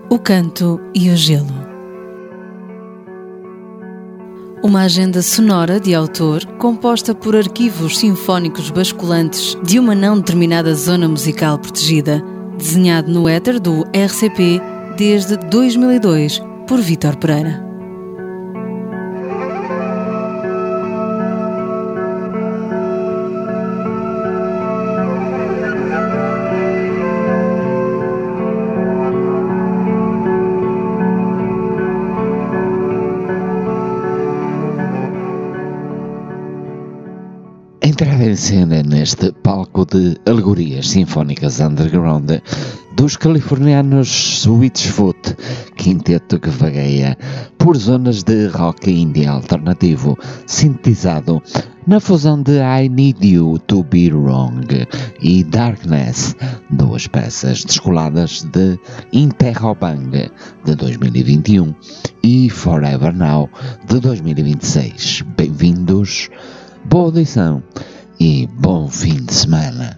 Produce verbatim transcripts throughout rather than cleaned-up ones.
O canto e o gelo. Uma agenda sonora de autor composta por arquivos sinfónicos basculantes de uma não determinada zona musical protegida, desenhado no éter do R C P desde dois mil e dois por Vítor Pereira. Entrada em cena neste palco de alegorias sinfónicas underground dos californianos Switchfoot, quinteto que vagueia por zonas de rock indie alternativo, sintetizado na fusão de I Need You to Be Wrong e Darkness, duas peças descoladas de Interrobang de dois mil e vinte e um e Forever Now de dois mil e vinte e seis. Bem-vindos, boa audição e bom fim de semana.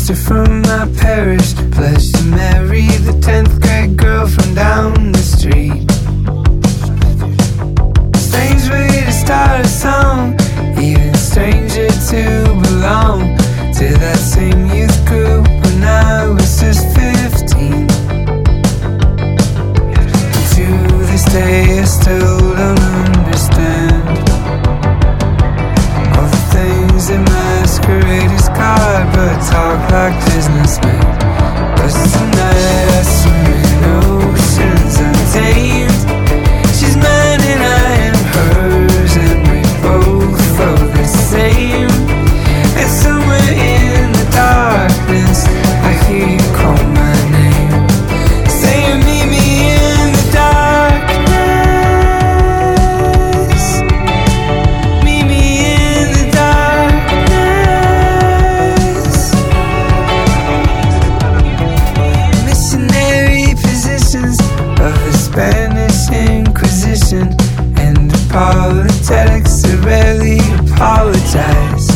sister from my parish pledged to marry the tenth grade girl from down the street. Strange way to start a song, even stranger to belong to that same youth group when I was just fifteen. To this day I still don't understand all the things that masquerade as God but talk like businessmen. But tonight I swim in oceans untamed. She's mine and I am hers, and we both flow the same. And somewhere in the darkness I hear you call my name. Say you meet me in the darkness. Meet me in the darkness. Missionary positions of the Spanish Inquisition and apologetics that rarely apologize.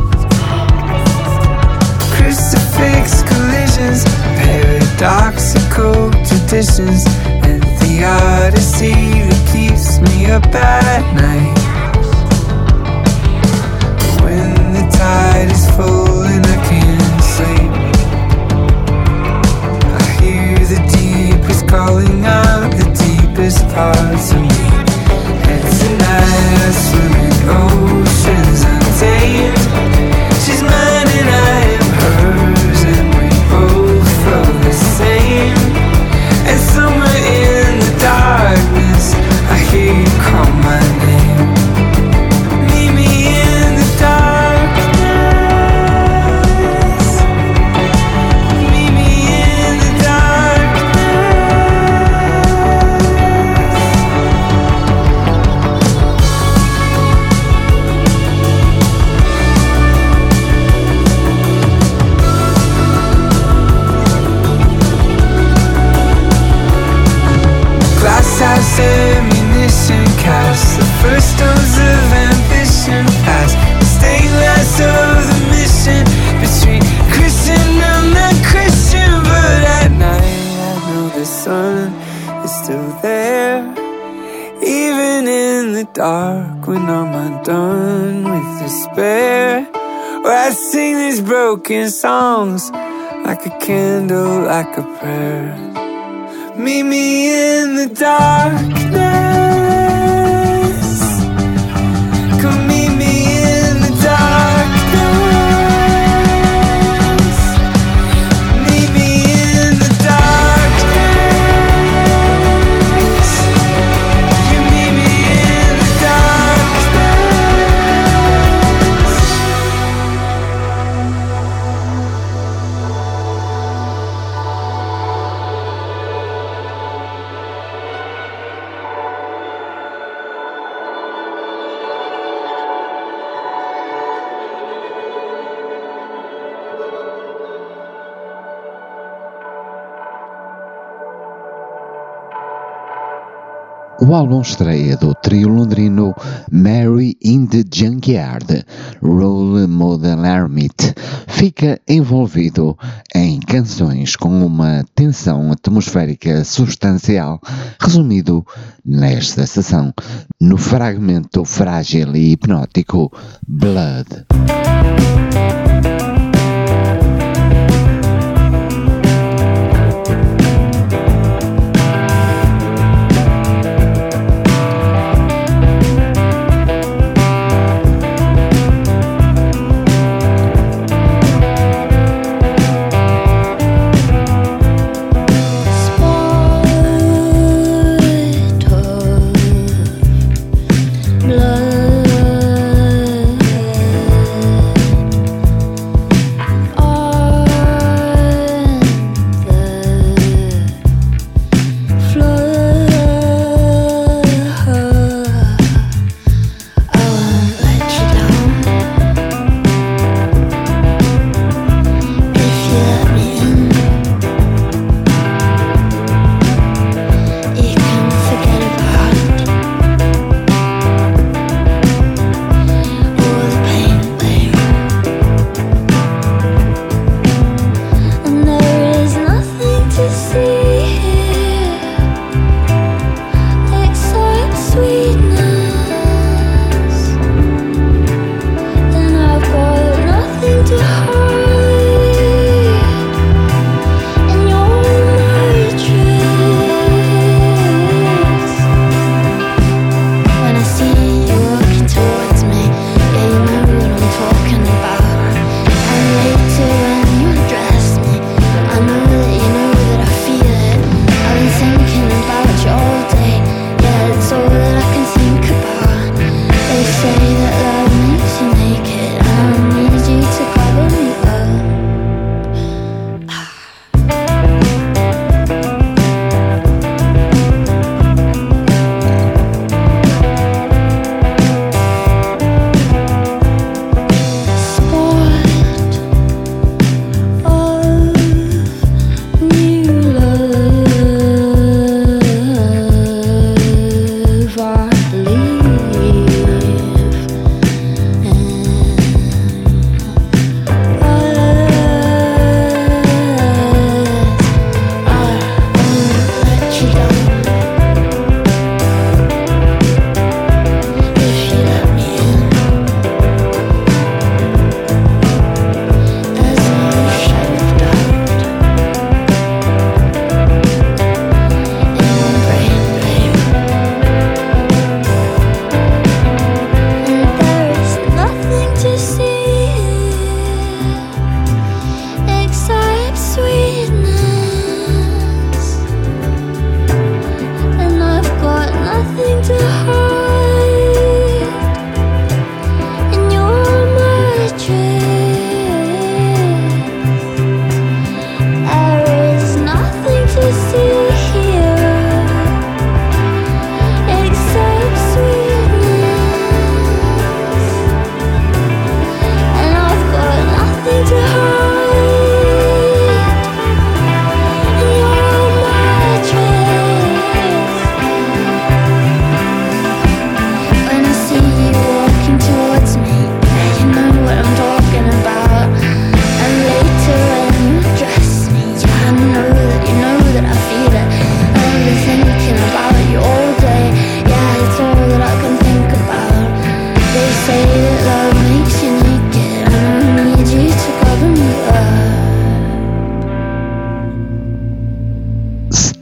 Crucifix collisions, paradoxical traditions, and theodicy that keeps me up at night. When the tide is full and I can't sleep, I hear the deepest calling out the deepest parts of me. And tonight I swim in oceans untamed. She's mine and I am hers, and we both flow the same. And somewhere in the darkness I hear you call my name. Meet me in the darkness. Meet me in the glasshouse ammunition cast, the first stones of ambition past, the stained glass of the mission between Christian and not Christian. But at night I know the sun is still there, even in the dark when I'm undone with despair. Or I sing these broken songs like a candle, like a prayer. Meet me in the darkness. Come meet me in the darkness. Meet me in the darkness. You meet me in the O álbum estreia do trio londrino Mary in the Junkyard, Role Model Hermit, fica envolvido em canções com uma tensão atmosférica substancial, resumido nesta sessão no fragmento frágil e hipnótico Blood. Blood.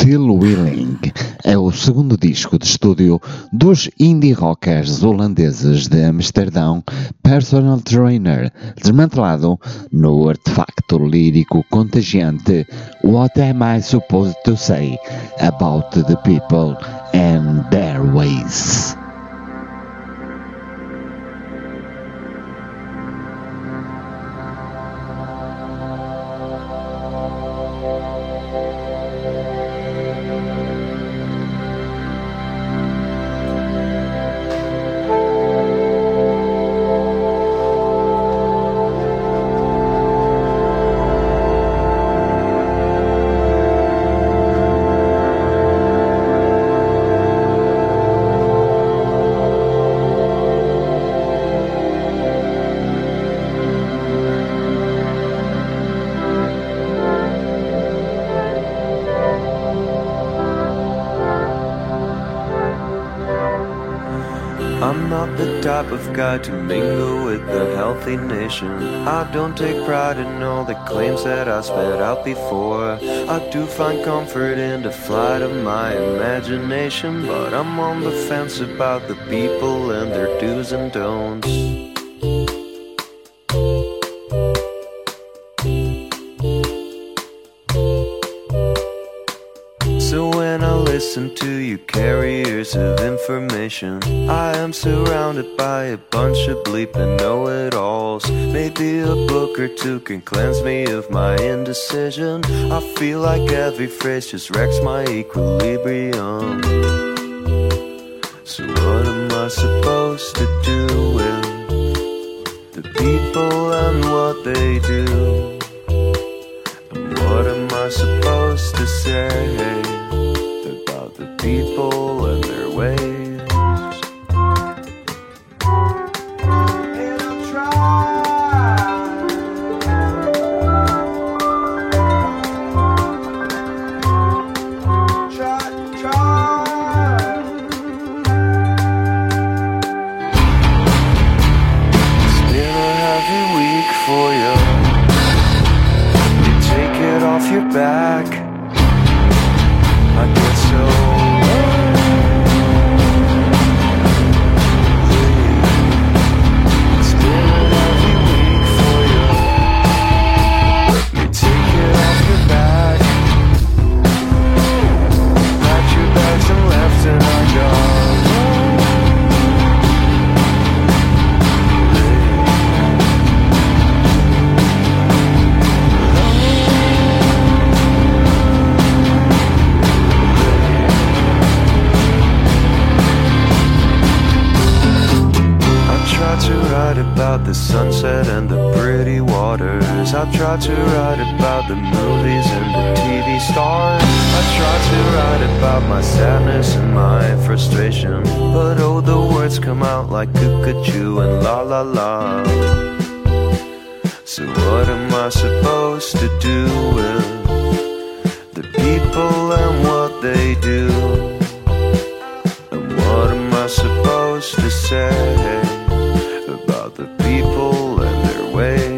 Still Willing é o segundo disco de estúdio dos indie rockers holandeses de Amsterdão, Personal Trainer, desmantelado no artefacto lírico contagiante What Am I Supposed to Say About the People and Their Ways? I'm not the type of guy to mingle with the healthy nation. I don't take pride in all the claims that I sped out before. I do find comfort in the flight of my imagination, but I'm on the fence about the people and their do's and don'ts. So when I listen to you carriers of information, I am surrounded by a bunch of bleeping know-it-alls. Maybe a book or two can cleanse me of my indecision. I feel like every phrase just wrecks my equilibrium. So what am I supposed to do with the people and what they do? And what am I supposed to say about the people and their ways? And I'll try. Try, try. It's been a heavy week for you. You take it off your back, I guess so. It's been a heavy week for you. You take it off your back, packed your bags and left and I gone. To write about the sunset and the pretty waters. I've tried to write about the movies and the T V stars. I tried to write about my sadness and my frustration, but oh, the words come out like cuckoo and la la la. So what am I supposed to do with the people and what they do? And what am I supposed to say about the people and their ways?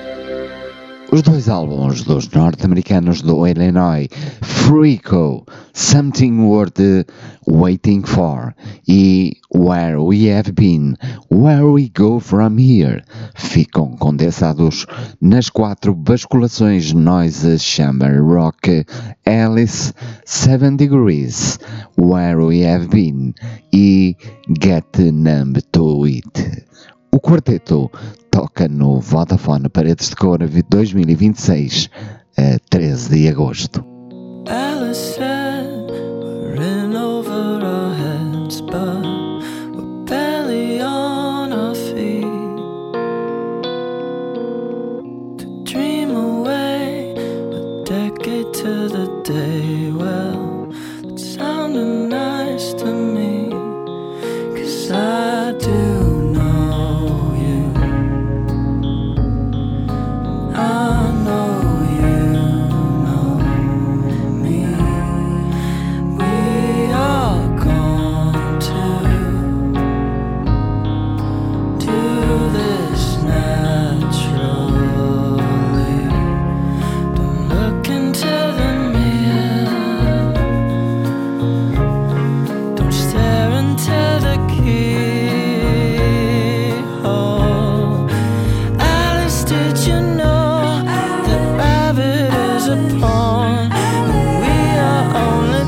Os dois álbuns dos norte-americanos do Illinois, Freako, Something Worth Waiting For e Where We Have Been, Where We Go From Here ficam condensados nas quatro basculações Noise Chamber Rock Alice Seven Degrees, Where We Have Been e Get Numb To It. O quarteto toca no Vodafone Paredes de Cor dois mil e vinte e seis, a treze de agosto. Alice said we're in over our heads, but we're barely on our feet. To dream away a decade to the day, well, it sounded nice to me, 'cause I do know you. I know you know me. We are going to do this naturally. Don't look into the mirror. Don't stare into the keyhole. Alice, did you know that rabbit is a pawn and we are only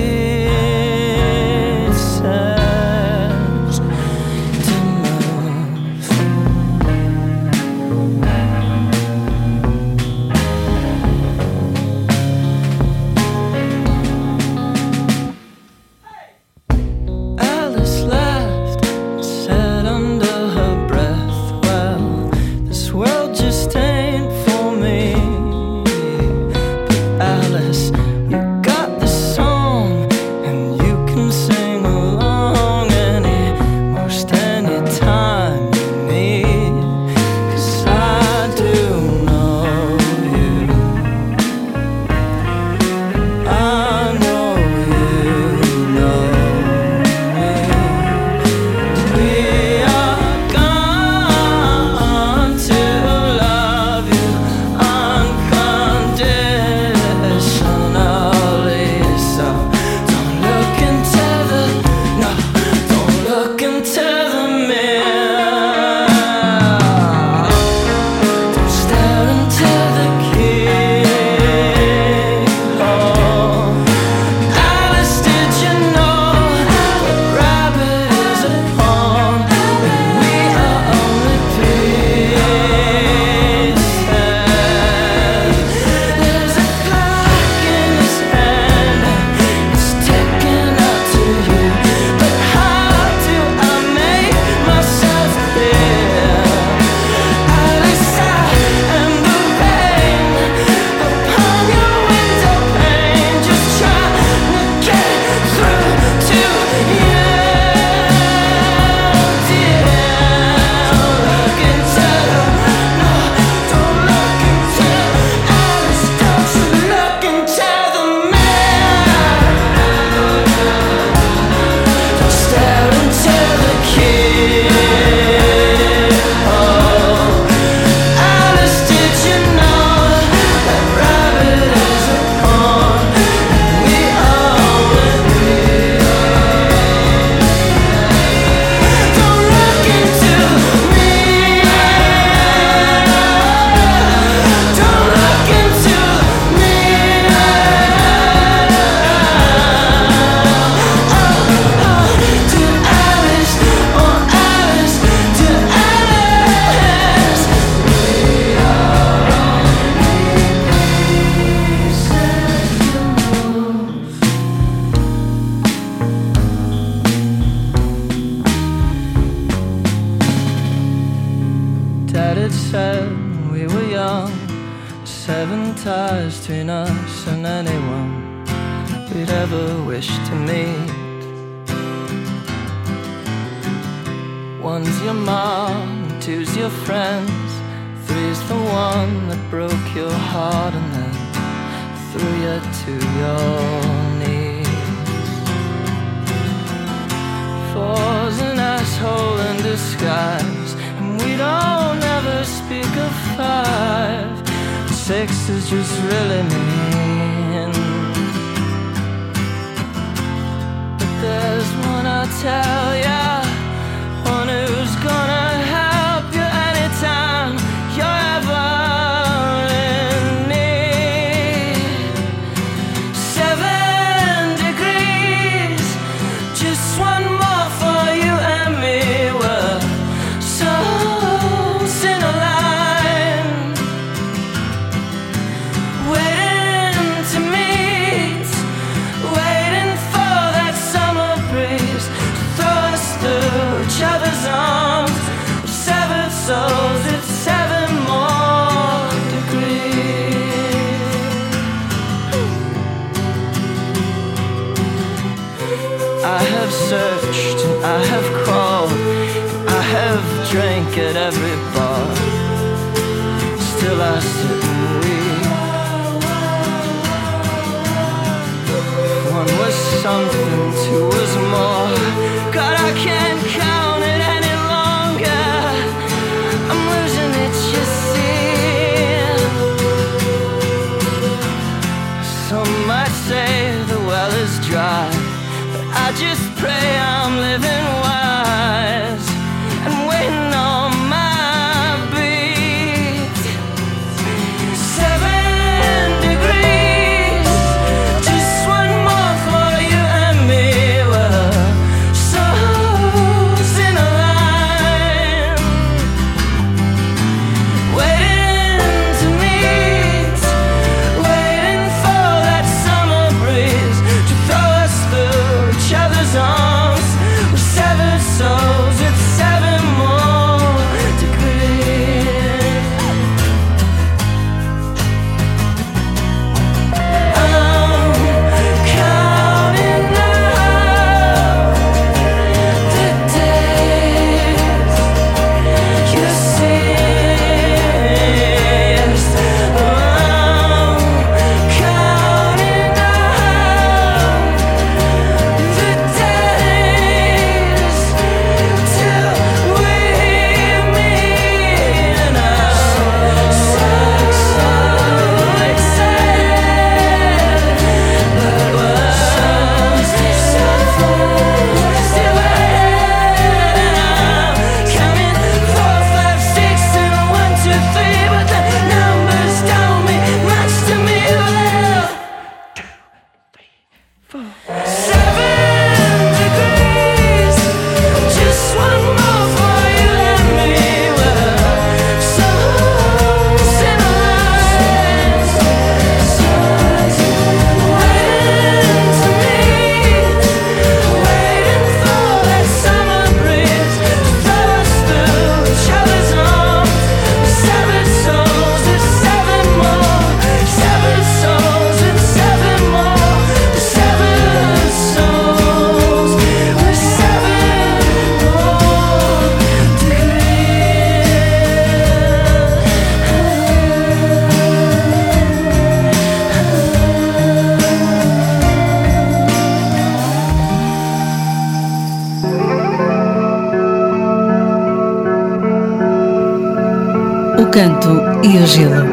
pieces to move? Alice laughed and said under her breath, well, this world just ain't for me. But Alice, you got this song and you can sing along any, most any time you need, 'cause I do know you. I know you know me. We are going to love you unconditionally. So don't look into the, no, don't look into the mirror. Don't stare into the keyhole. Alice, did you know that rabbit is a pawn and we are only pieces? There's a clock in his hand and it's ticking up to you, but how do I make myself clear? Alice, I am the rain upon your window pane, just trying to get through to you, dear. Don't look into the, no, don't look into, Alice, don't you look into the mirror. Don't stare into the keyhole. Alice, did you know that rabbit is a pawn and we are with me? Don't look into me. Don't look into me. To Alice, oh Alice, to Alice. We are only pieces to move. Dad had said when we were young, seven ties between us and anyone we'd ever wish to meet. One's your mom, two's your friends, three's the one that broke your heart and then threw you to your knees. Four's an asshole in disguise, and we don't ever speak of five. Six is just really mean. I'll tell ya, one who's gonna help you anytime you're ever in need. Seven degrees, just one more for you and me. We're souls in a line, waiting to meet, waiting for that summer breeze to throw us through each other's arms. We're severed souls, it's seven more degrees. I have searched, I have crawled, I have drank at every bar. Still I sit and weep. One was something, two was more. God, I can't count it any longer. I'm losing it, you see. Some might say the well is dry, but I just pray I'm living wise and waiting on my beat. Seven degrees, just one more for you and me. We're souls in a line, waiting to meet, waiting for that summer breeze to throw us through each other's arms. We're severed souls, it's seven more degrees. I'm counting now the days you ceased. I'm counting now the days till we meet, and I'm so excited, but we're still waiting. And I'm counting four, five, six, and one, two, three, but the numbers don't mean much to me. Well, seven degrees, just one more for you and me. We're souls in a line, waiting to meet, waiting for that summer breeze to throw us through each other's arms. We're seven souls, it's seven more. Seven souls, it's seven more. We're seven souls, we're seven more O canto e o gelo.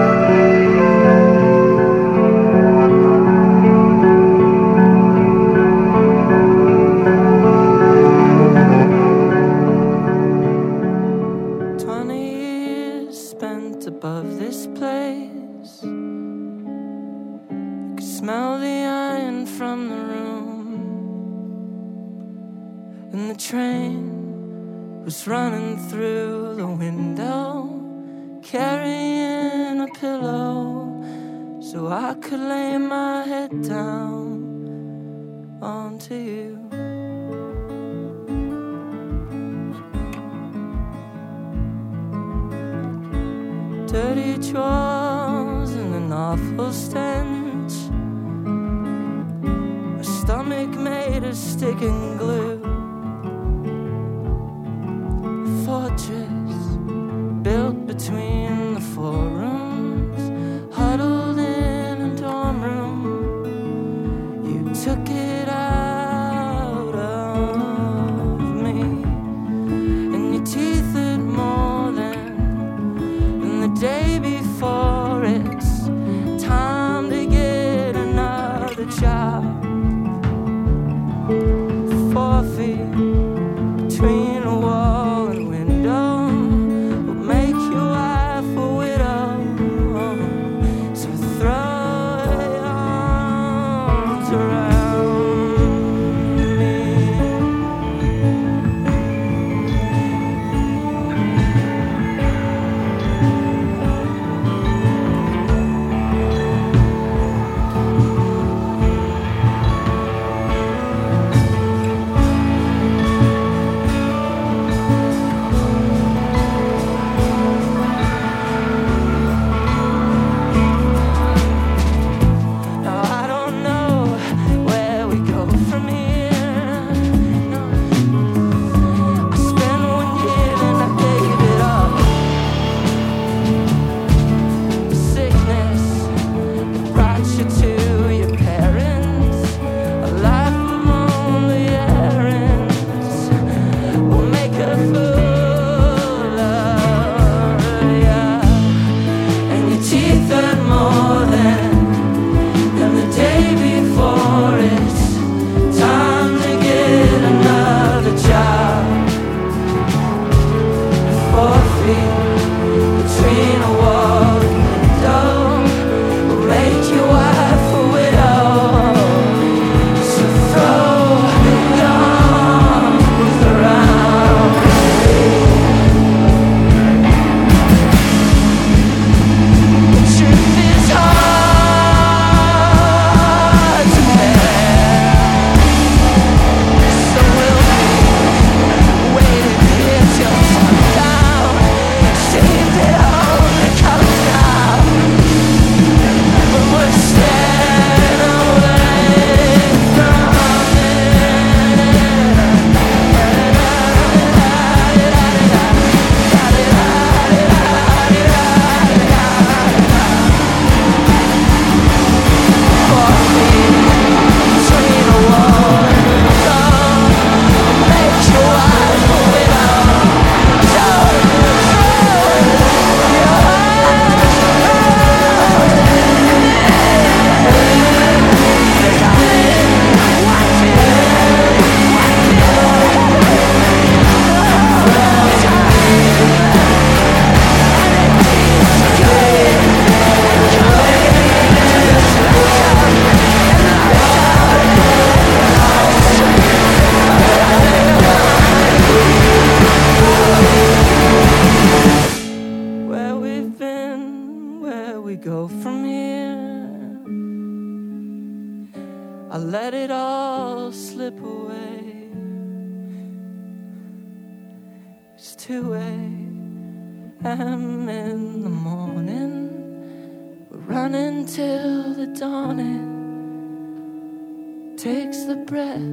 Twenty years spent above this place. You could smell the iron from the room, and the train was running through the window, carrying a pillow so I could lay my head down onto you. Dirty drawers and an awful stench, a stomach made of sticking glue, a fortress built between the four rooms, huddled in a dorm room. You took it out of me, and your teeth hurt more than, than the day before. It's time to get another job. Four feet two a.m. in the morning. We're running till the dawning takes the breath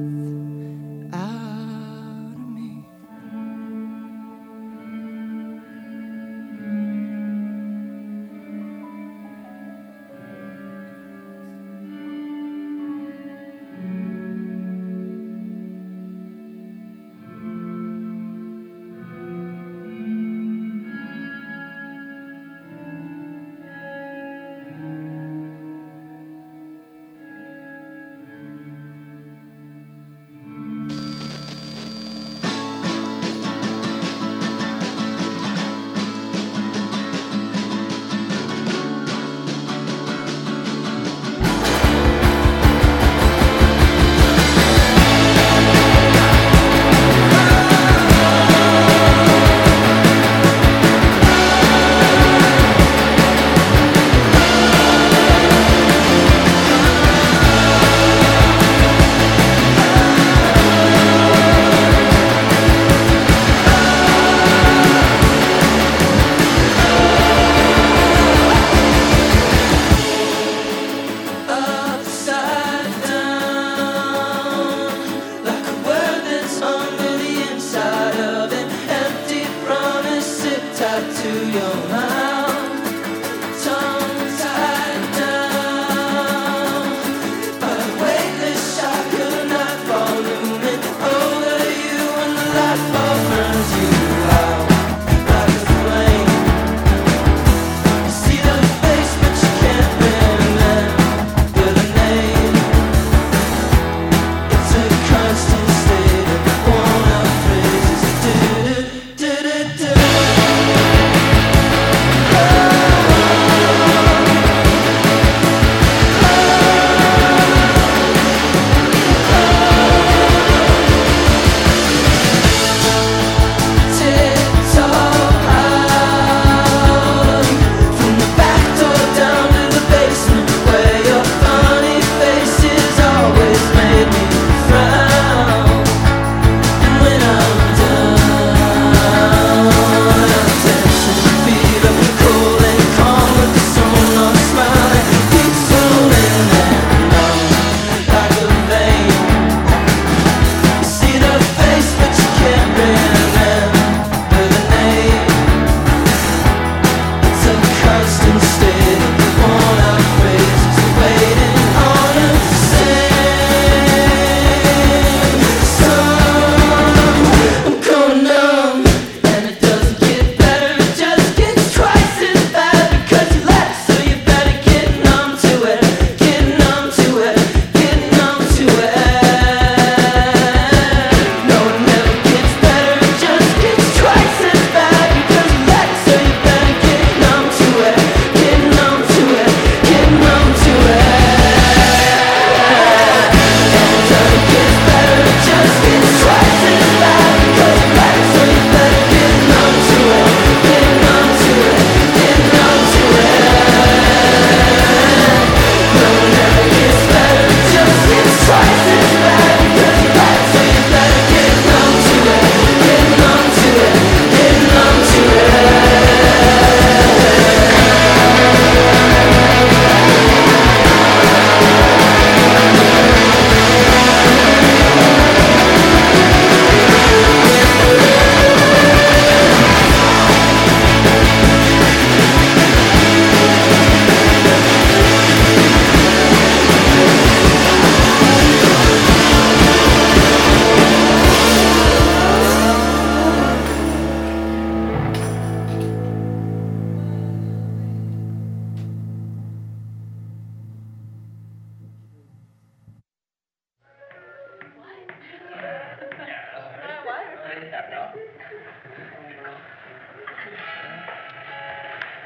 out of me. Do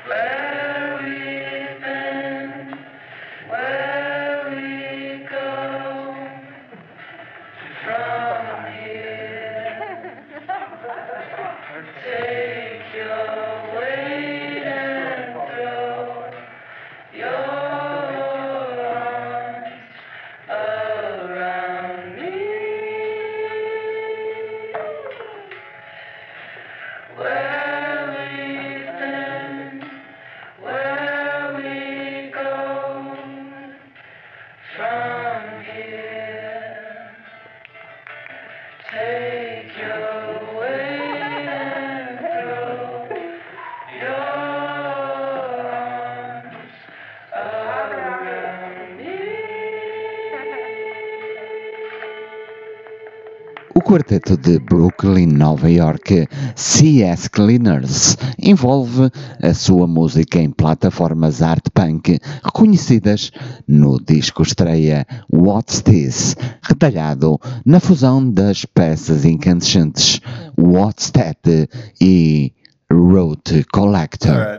O quarteto de Brooklyn, Nova York, C S Cleaners, envolve a sua música em plataformas art punk reconhecidas no disco estreia What's This, retalhado na fusão das peças incandescentes What's That e Road Collector.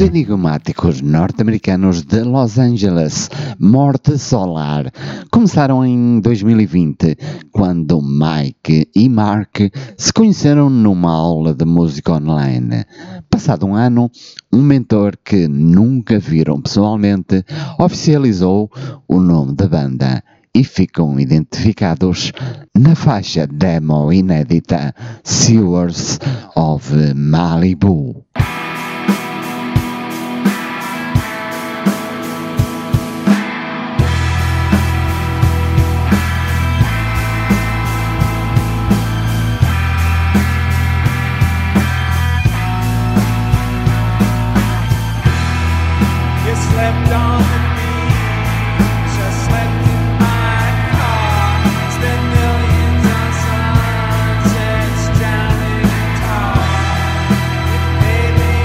enigmáticos norte-americanos de Los Angeles, Morte Solar, começaram em dois mil e vinte, quando Mike e Mark se conheceram numa aula de música online. Passado um ano, um mentor que nunca viram pessoalmente oficializou o nome da banda e ficam identificados na faixa demo inédita Sewers of Malibu. Slept on the beach, I slept in my car, spent millions on sunsets, drowning in tar. With baby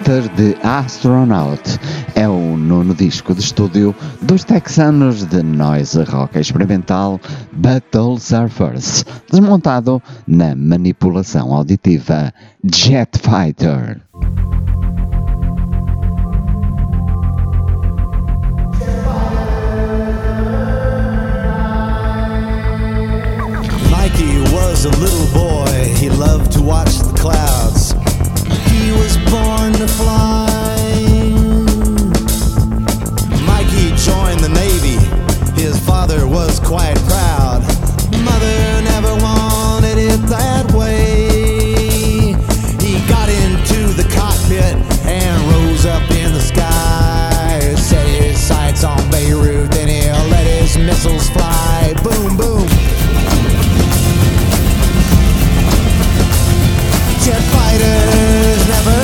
After the Astronaut é o nono disco de estúdio dos texanos de noise rock experimental Battle Surfers, desmontado na manipulação auditiva Jet Fighter. Mikey was a little boy, he loved to watch the clouds. He was born to fly. Mikey joined the Navy, his father was quite proud. Mother never wanted it that way. He got into the cockpit and rose up in the sky. Set his sights on Beirut and he let his missiles fly. Boom, boom. Jet fighters never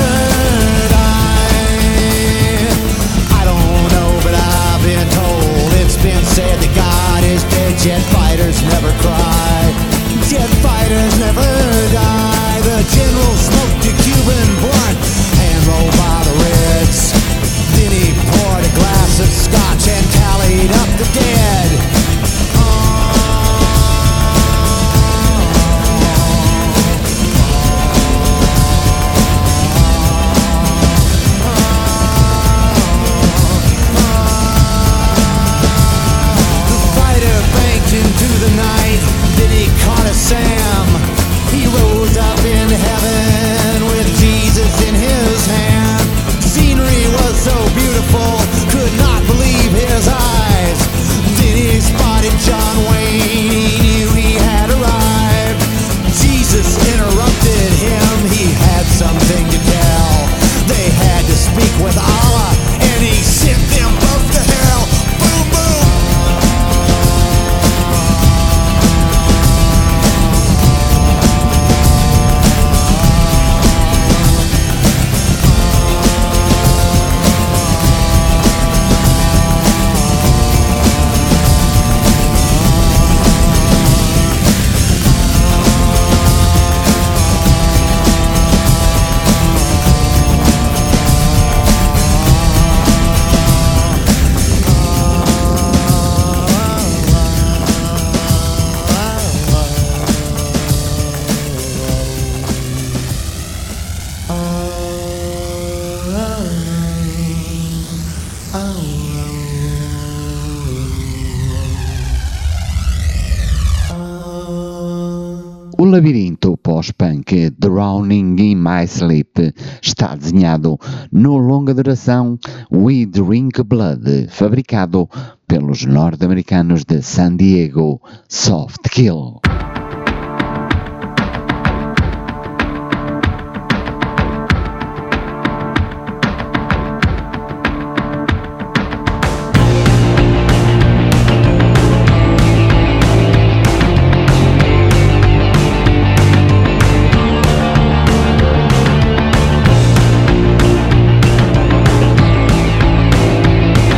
die. I don't know, but I've been told, it's been said that God is dead. Jet fighters never cry. Jet fighters never die. The general smoked a Cuban blunt and rolled by the Reds. Then he poured a glass of scotch and tallied up the dead. Into the night, then he caught a Sam. He rose up in heaven with Jesus in his hand. Scenery was so beautiful, could not believe his eyes. Then he spotted John Wayne, he knew he had arrived. Jesus interrupted him, he had something to tell. They had to speak with Allah, and he sent them both to hell. Boom, boom. O labirinto pós-punk Drowning in My Sleep está desenhado no longa duração We Drink Blood, fabricado pelos norte-americanos de San Diego, Soft Kill.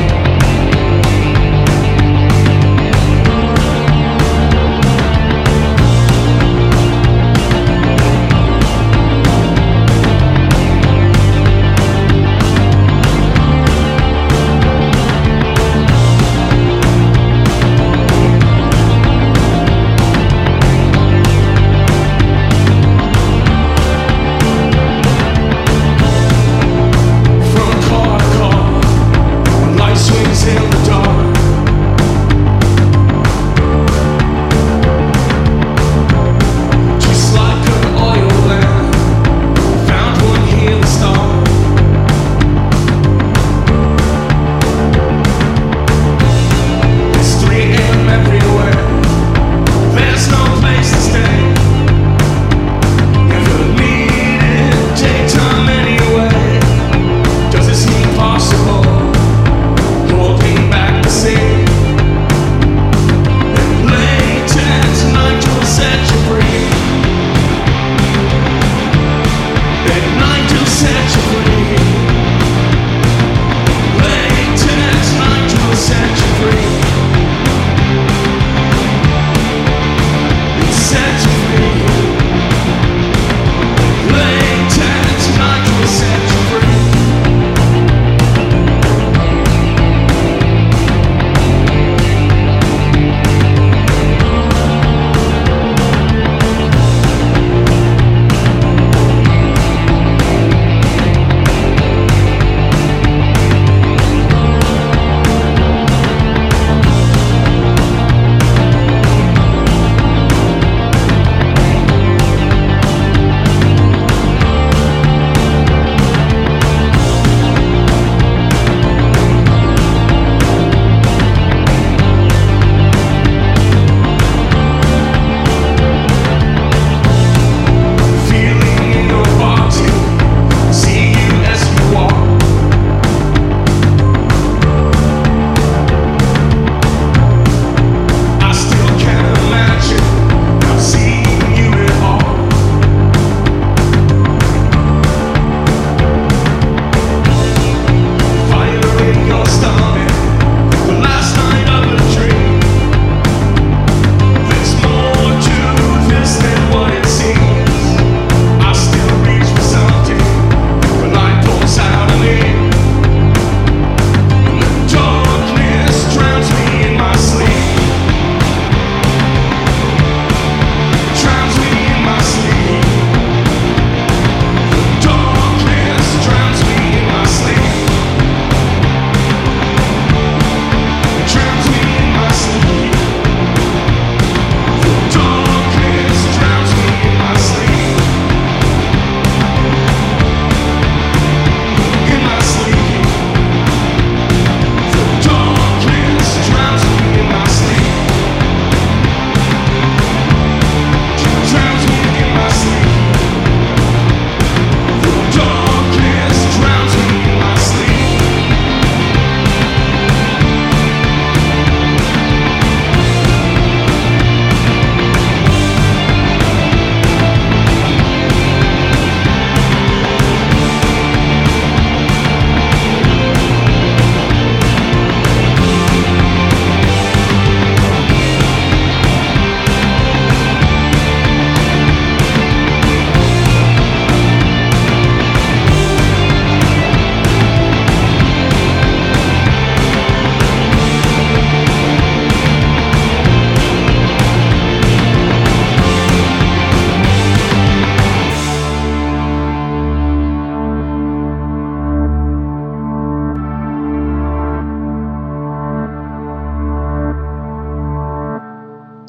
Thank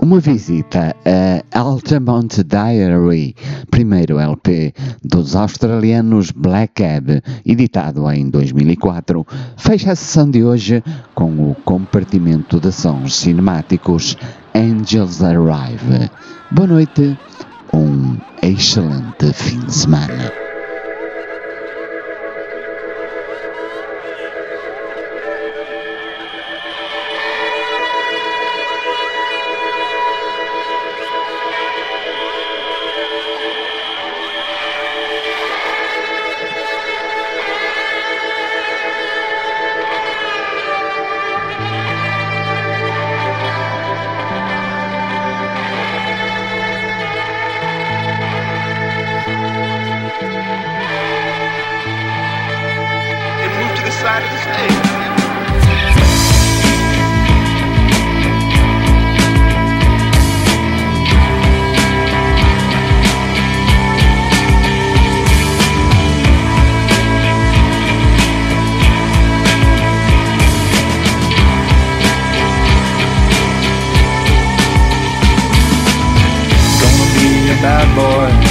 uma visita a Altamont Diary, primeiro L P dos australianos Black Cab, editado em dois mil e quatro, fecha a sessão de hoje com o compartimento de sons cinemáticos Angels Arrive. Boa noite, um excelente fim de semana. Side of the stage. Gonna be a bad boy.